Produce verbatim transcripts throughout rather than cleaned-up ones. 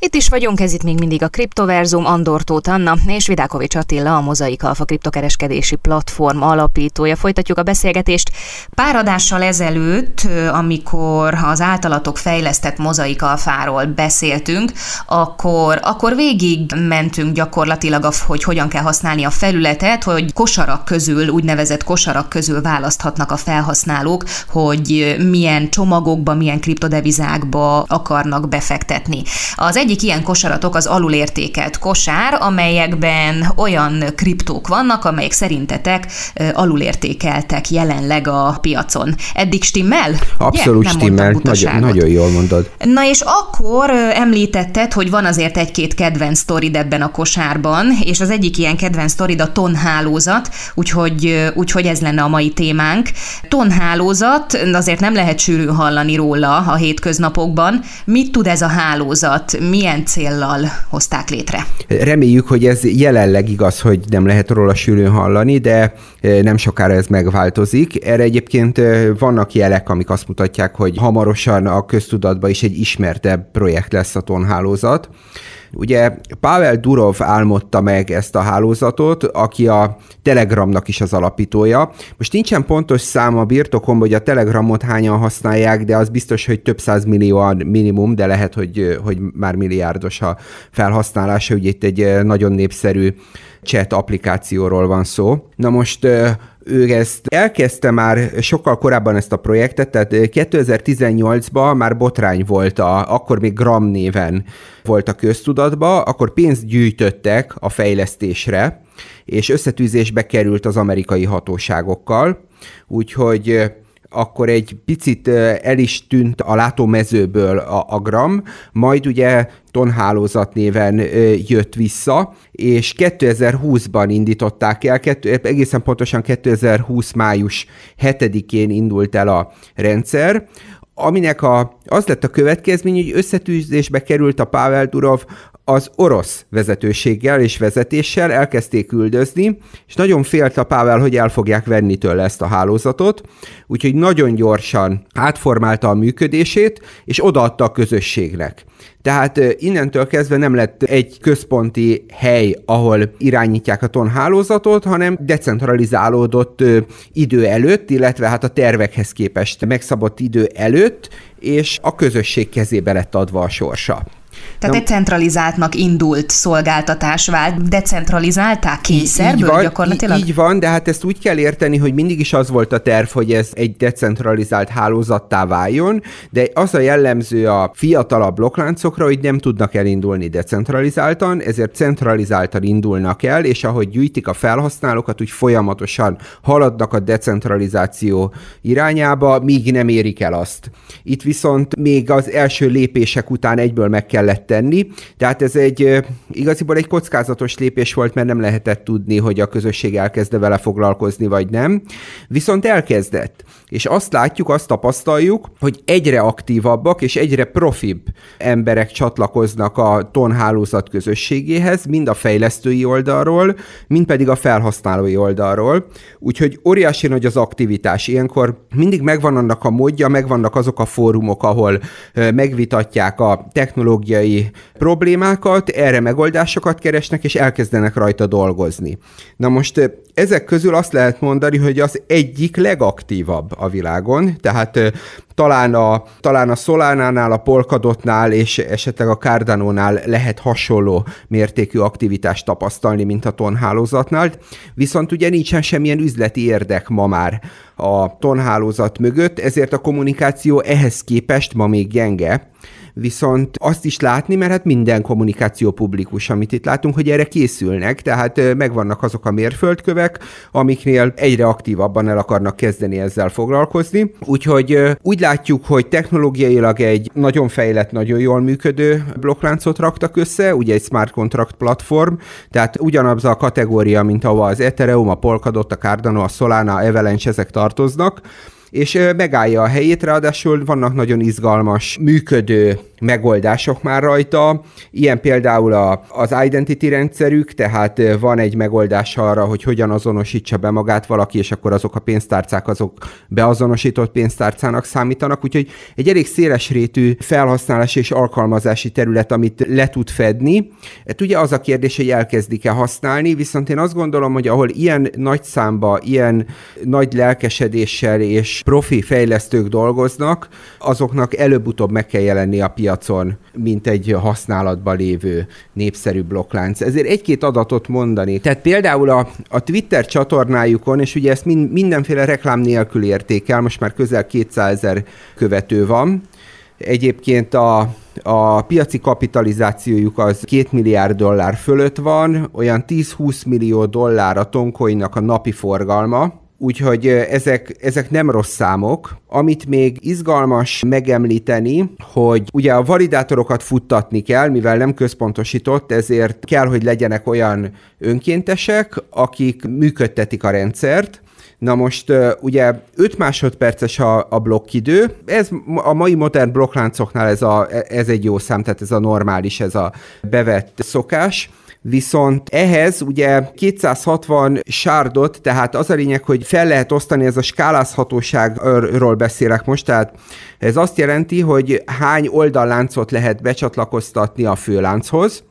Itt is vagyunk, ez itt még mindig a Kriptoverzum, Andor Tóth Anna és Vidákovics Attila, a Mozaik Alfa kriptokereskedési platform alapítója. Folytatjuk a beszélgetést. Pár adással ezelőtt, amikor az általatok fejlesztett Mozaik Alfáról beszéltünk, akkor, akkor végig mentünk gyakorlatilag, hogy hogyan kell használni a felületet, hogy kosarak közül, úgynevezett kosarak közül választhatnak a felhasználók, hogy milyen csomagokba, milyen kriptodevizákba akarnak befektetni. Az egyik ilyen kosaratok az alulértékelt kosár, amelyekben olyan kriptók vannak, amelyek szerintetek alulértékeltek jelenleg a piacon. Eddig stimmel? Abszolút yeah, stimmel, nagyon, nagyon jól mondod. Na és akkor említetted, hogy van azért egy-két kedvenc sztorid ebben a kosárban, és az egyik ilyen kedvenc sztorid a TON hálózat, úgyhogy, úgyhogy ez lenne a mai témánk. TON hálózat, azért nem lehet sűrűn hallani róla a hétköznapokban. Mit tud ez a hálózat? Milyen céllal hozták létre? Reméljük, hogy ez jelenleg igaz, hogy nem lehet róla sűrűn hallani, de nem sokára ez megváltozik. Erre egyébként vannak jelek, amik azt mutatják, hogy hamarosan a köztudatban is egy ismertebb projekt lesz a TON hálózat. Ugye Pavel Durov álmodta meg ezt a hálózatot, aki a Telegramnak is az alapítója. Most nincsen pontos szám a birtokom, hogy a Telegramot hányan használják, de az biztos, hogy több százmillióan minimum, de lehet, hogy, hogy már milliárdos a felhasználása. Ugye itt egy nagyon népszerű chat applikációról van szó. Na most ő ezt elkezdte már sokkal korábban ezt a projektet, tehát kétezer-tizennyolcban már botrány volt, a, akkor még Gram néven volt a köztudatban, akkor pénzt gyűjtöttek a fejlesztésre, és összetűzésbe került az amerikai hatóságokkal, úgyhogy akkor egy picit el is tűnt a látómezőből a, a Gram, majd ugye TON hálózat néven jött vissza, és kétezer-húszban indították el, egészen pontosan kétezer-húsz május hetedikén indult el a rendszer, aminek a, az lett a következmény, hogy összetűzésbe került a Pavel Durov az orosz vezetőséggel és vezetéssel, elkezdték küldözni, és nagyon félt a Pavel, hogy el fogják venni tőle ezt a hálózatot, úgyhogy nagyon gyorsan átformálta a működését, és odaadta a közösségnek. Tehát innentől kezdve nem lett egy központi hely, ahol irányítják a TON hálózatot, hanem decentralizálódott idő előtt, illetve hát a tervekhez képest megszabott idő előtt, és a közösség kezébe lett adva a sorsa. Tehát egy centralizáltnak indult szolgáltatás vált, decentralizálták kényszerből így van, gyakorlatilag? Így van, de hát ezt úgy kell érteni, hogy mindig is az volt a terv, hogy ez egy decentralizált hálózattá váljon, de az a jellemző a fiatalabb blokkláncokra, hogy nem tudnak elindulni decentralizáltan, ezért centralizáltan indulnak el, és ahogy gyűjtik a felhasználókat, úgy folyamatosan haladnak a decentralizáció irányába, míg nem érik el azt. Itt viszont még az első lépések után egyből meg kellett tenni, tehát ez egy igaziból egy kockázatos lépés volt, mert nem lehetett tudni, hogy a közösség elkezde vele foglalkozni, vagy nem. Viszont elkezdett. És azt látjuk, azt tapasztaljuk, hogy egyre aktívabbak és egyre profibb emberek csatlakoznak a TON hálózat közösségéhez, mind a fejlesztői oldalról, mind pedig a felhasználói oldalról. Úgyhogy óriási nagy az aktivitás. Ilyenkor mindig megvan annak a módja, megvannak azok a fórumok, ahol megvitatják a technológiai problémákat, erre megoldásokat keresnek, és elkezdenek rajta dolgozni. Na most ezek közül azt lehet mondani, hogy az egyik legaktívabb a világon, tehát talán a, talán a Solánánál, a Polkadotnál és esetleg a Cardano-nál lehet hasonló mértékű aktivitást tapasztalni, mint a TON hálózatnál, viszont ugye nincsen semmilyen üzleti érdek ma már a TON hálózat mögött, ezért a kommunikáció ehhez képest ma még gyenge. Viszont azt is látni, mert hát minden kommunikáció publikus, amit itt látunk, hogy erre készülnek, tehát megvannak azok a mérföldkövek, amiknél egyre aktívabban el akarnak kezdeni ezzel foglalkozni. Úgyhogy úgy látjuk, hogy technológiailag egy nagyon fejlett, nagyon jól működő blokkláncot raktak össze, ugye egy smart contract platform, tehát ugyanaz a kategória, mint ahova az Ethereum, a Polkadot, a Cardano, a Solana, a Avalanche, ezek tartoznak, és megállja a helyét, ráadásul vannak nagyon izgalmas, működő megoldások már rajta, ilyen például a, az identity rendszerük, tehát van egy megoldás arra, hogy hogyan azonosítsa be magát valaki, és akkor azok a pénztárcák azok beazonosított pénztárcának számítanak, úgyhogy egy elég szélesrétű felhasználási és alkalmazási terület, amit le tud fedni. Hát ugye az a kérdés, hogy elkezdik-e használni, viszont én azt gondolom, hogy ahol ilyen nagy számba, ilyen nagy lelkesedéssel és profi fejlesztők dolgoznak, azoknak előbb-utóbb meg kell jelenni a piacon, mint egy használatban lévő népszerű blokklánc. Ezért egy-két adatot mondani. Tehát például a, a Twitter csatornájukon, és ugye ezt mind, mindenféle reklám nélkül érték el, most már közel kétszázezer követő van. Egyébként a, a piaci kapitalizációjuk az két milliárd dollár fölött van, olyan tíz-húsz millió dollár a Toncoinnak a napi forgalma, úgyhogy ezek, ezek nem rossz számok. Amit még izgalmas megemlíteni, hogy ugye a validátorokat futtatni kell, mivel nem központosított, ezért kell, hogy legyenek olyan önkéntesek, akik működtetik a rendszert. Na most ugye öt másodperces a, a blokkidő, ez a mai modern blokkláncoknál ez, a, ez egy jó szám, tehát ez a normális, ez a bevett szokás. Viszont ehhez ugye kétszázhatvan sárdot, tehát az a lényeg, hogy fel lehet osztani, ez a skálázhatóságról beszélek most, tehát ez azt jelenti, hogy hány oldalláncot lehet becsatlakoztatni a főlánchoz,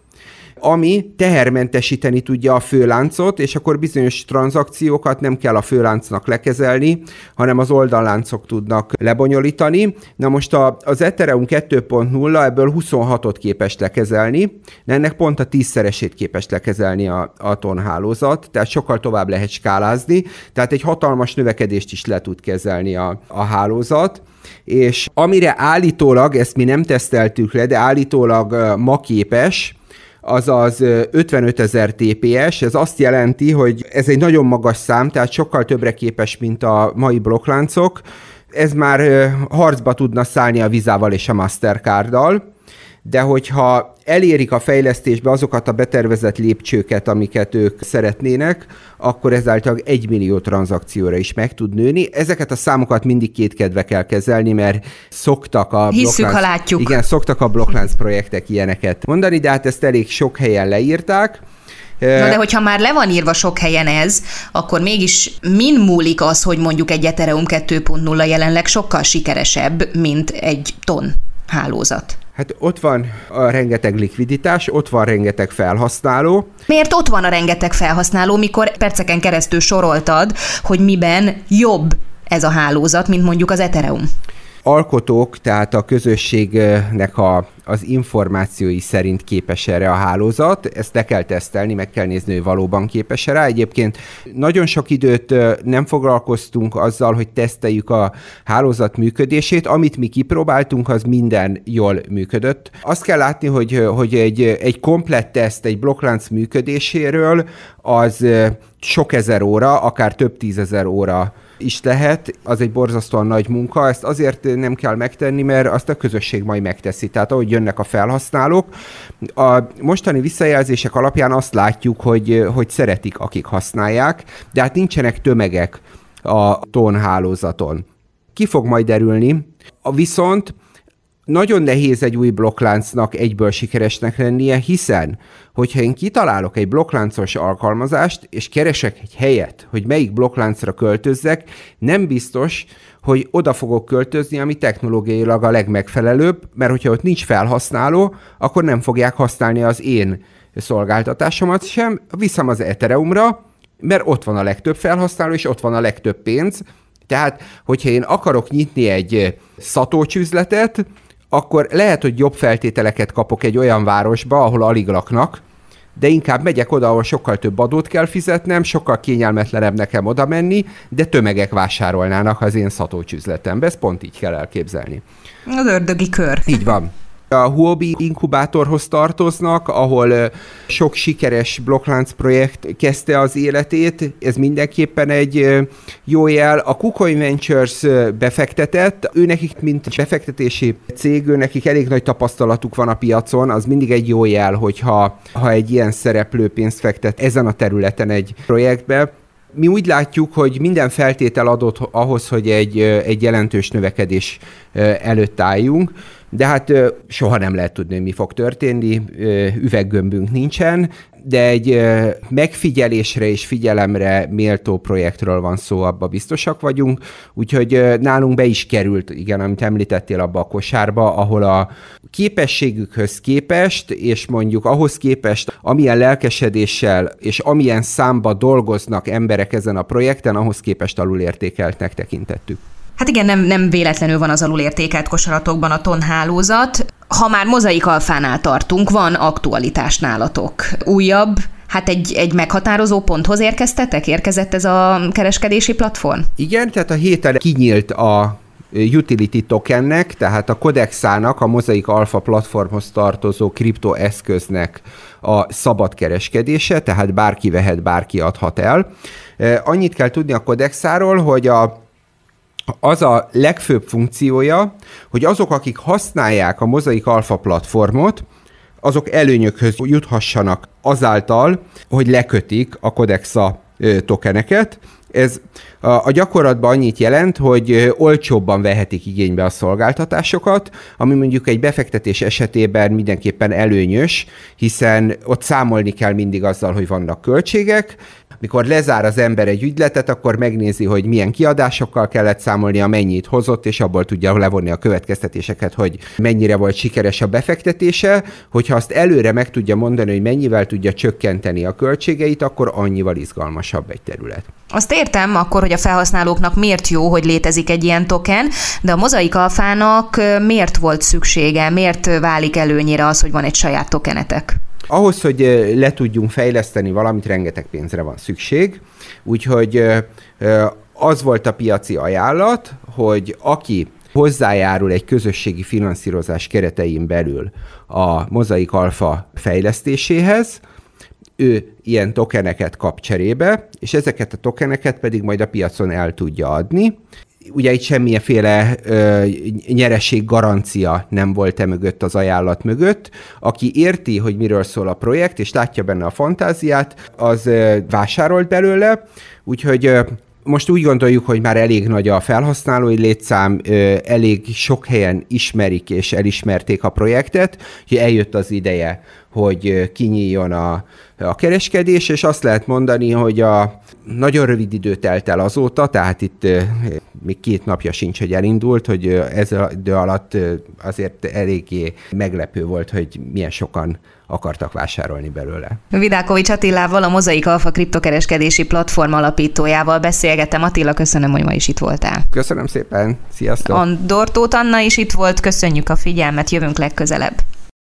ami tehermentesíteni tudja a főláncot, és akkor bizonyos tranzakciókat nem kell a főláncnak lekezelni, hanem az oldalláncok tudnak lebonyolítani. Na most a, az Ethereum kettő pont nulla ebből huszonhatot képes lekezelni, de ennek pont a tízszeresét képes lekezelni a, a Ton hálózat, tehát sokkal tovább lehet skálázni, tehát egy hatalmas növekedést is le tud kezelni a, a hálózat. És amire állítólag, ezt mi nem teszteltük le, de állítólag ma képes, azaz ötvenötezer té pé es, ez azt jelenti, hogy ez egy nagyon magas szám, tehát sokkal többre képes, mint a mai blokkláncok. Ez már harcba tudna szállni a Visával és a Mastercarddal, de hogyha elérik a fejlesztésbe azokat a betervezett lépcsőket, amiket ők szeretnének, akkor ezáltal egy millió tranzakcióra is meg tud nőni. Ezeket a számokat mindig kétkedve kell kezelni, mert szoktak a Hisszük, ha látjuk. Igen, szoktak a blokklánc projektek ilyeneket mondani, de hát ezt elég sok helyen leírták. Na de hogyha már le van írva sok helyen ez, akkor mégis min múlik az, hogy mondjuk egy Ethereum kettő pont nulla jelenleg sokkal sikeresebb, mint egy Ton hálózat? Hát ott van a rengeteg likviditás, ott van rengeteg felhasználó. Miért ott van a rengeteg felhasználó, mikor perceken keresztül soroltad, hogy miben jobb ez a hálózat, mint mondjuk az Ethereum? Alkotók, tehát a közösségnek a, az információi szerint képes erre a hálózat. Ezt le kell tesztelni, meg kell nézni, hogy valóban képes rá. Egyébként nagyon sok időt nem foglalkoztunk azzal, hogy teszteljük a hálózat működését. Amit mi kipróbáltunk, az minden jól működött. Azt kell látni, hogy, hogy egy, egy komplett teszt egy blokklánc működéséről az sok ezer óra, akár több tízezer óra is lehet, az egy borzasztóan nagy munka, ezt azért nem kell megtenni, mert azt a közösség majd megteszi. Tehát ahogy jönnek a felhasználók, a mostani visszajelzések alapján azt látjuk, hogy, hogy szeretik, akik használják, de hát nincsenek tömegek a Ton hálózaton. Ki fog majd derülni, viszont nagyon nehéz egy új blokkláncnak egyből sikeresnek lennie, hiszen, hogyha én kitalálok egy blokkláncos alkalmazást, és keresek egy helyet, hogy melyik blokkláncra költözzek, nem biztos, hogy oda fogok költözni, ami technológiailag a legmegfelelőbb, mert hogyha ott nincs felhasználó, akkor nem fogják használni az én szolgáltatásomat sem, viszem az Ethereumra, mert ott van a legtöbb felhasználó, és ott van a legtöbb pénz. Tehát, hogyha én akarok nyitni egy Satoshi üzletet, akkor lehet, hogy jobb feltételeket kapok egy olyan városba, ahol alig laknak, de inkább megyek oda, ahol sokkal több adót kell fizetnem, sokkal kényelmetlenebb nekem oda menni, de tömegek vásárolnának az én Satoshi üzletembe. Ezt pont így kell elképzelni. Az ördögi kör. Így van. A Huobi inkubátorhoz tartoznak, ahol sok sikeres blokklánc projekt kezdte az életét, ez mindenképpen egy jó jel. A KuCoin Ventures befektetett, őnekik, mint befektetési cég, őnekik elég nagy tapasztalatuk van a piacon, az mindig egy jó jel, hogyha ha egy ilyen szereplő pénzt fektet ezen a területen egy projektbe. Mi úgy látjuk, hogy minden feltétel adott ahhoz, hogy egy, egy jelentős növekedés előtt álljunk. de hát soha nem lehet tudni, hogy mi fog történni, üveggömbünk nincsen, de egy megfigyelésre és figyelemre méltó projektről van szó, abba biztosak vagyunk, úgyhogy nálunk be is került, igen, amit említettél, abba a kosárba, ahol a képességükhöz képest, és mondjuk ahhoz képest, amilyen lelkesedéssel és amilyen számba dolgoznak emberek ezen a projekten, ahhoz képest alulértékeltnek tekintettük. Hát igen, nem, nem véletlenül van az alulértékelt kosaratokban a tonhálózat. Ha már Mozaik Alfánál tartunk, van aktualitás nálatok. Újabb, hát egy, egy meghatározó ponthoz érkeztetek? Érkezett ez a kereskedési platform? Igen, tehát a héten kinyílt a utility tokennek, tehát a Codexának, a Mozaik Alfa platformhoz tartozó kriptoeszköznek a szabad kereskedése, tehát bárki vehet, bárki adhat el. Annyit kell tudni a Codexáról, hogy a az a legfőbb funkciója, hogy azok, akik használják a Mozaik Alfa platformot, azok előnyökhöz juthassanak azáltal, hogy lekötik a Codexa tokeneket. Ez a, a gyakorlatban annyit jelent, hogy olcsóbban vehetik igénybe a szolgáltatásokat, ami mondjuk egy befektetés esetében mindenképpen előnyös, hiszen ott számolni kell mindig azzal, hogy vannak költségek. Mikor lezár az ember egy ügyletet, akkor megnézi, hogy milyen kiadásokkal kellett számolnia, mennyit hozott, és abból tudja levonni a következtetéseket, hogy mennyire volt sikeres a befektetése. Hogyha azt előre meg tudja mondani, hogy mennyivel tudja csökkenteni a költségeit, akkor annyival izgalmasabb egy terület. Azt értem akkor, hogy a felhasználóknak miért jó, hogy létezik egy ilyen token, de a Mozaik Alfának miért volt szüksége, miért válik előnyére az, hogy van egy saját tokenetek? Ahhoz, hogy le tudjunk fejleszteni valamit, rengeteg pénzre van szükség, úgyhogy az volt a piaci ajánlat, hogy aki hozzájárul egy közösségi finanszírozás keretein belül a Mozaik Alfa fejlesztéséhez, ő ilyen tokeneket kap cserébe, és ezeket a tokeneket pedig majd a piacon el tudja adni. Ugye itt semmilyenféle ö, nyereség garancia nem volt e mögött, az ajánlat mögött. Aki érti, hogy miről szól a projekt, és látja benne a fantáziát, az ö, vásárolt belőle, úgyhogy ö, most úgy gondoljuk, hogy már elég nagy a felhasználói létszám, ö, elég sok helyen ismerik és elismerték a projektet, hogy eljött az ideje, hogy kinyíljon a, a kereskedés, és azt lehet mondani, hogy a nagyon rövid idő telt el azóta, tehát itt még két napja sincs, hogy elindult, hogy ez az idő alatt azért eléggé meglepő volt, hogy milyen sokan akartak vásárolni belőle. Vidákovics Attilával, a Mozaik Alfa kriptokereskedési platform alapítójával beszélgettem. Attila, köszönöm, hogy ma is itt voltál. Köszönöm szépen, sziasztok! Andor Tóth Anna is itt volt, köszönjük a figyelmet, jövünk legközelebb.